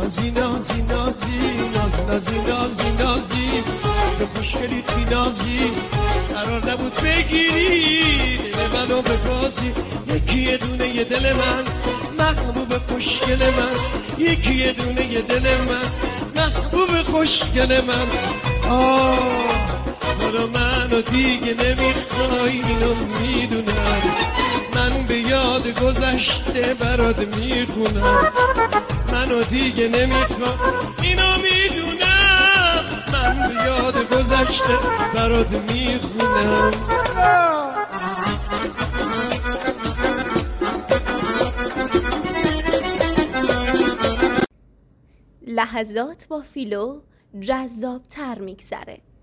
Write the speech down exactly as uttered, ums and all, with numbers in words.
نازی نازی نازی ناز نازی نازی نازی به خوشگلی تی نازی قرار نبود بگیری دل منو ببازی. یکی یه دونه یه دل من محبوب خوشگل من، یکی یه دونه یه دل من محبوب خوشگل من. آه حالا منو دیگه نمیخوای اینو میدونم، من به یاد گذشته برات میخونم. منو دیگه نمیخوام اینو میدونم، من به یاد گذشته برات میخونم. لحظات با فیلو جذاب تر میگذره.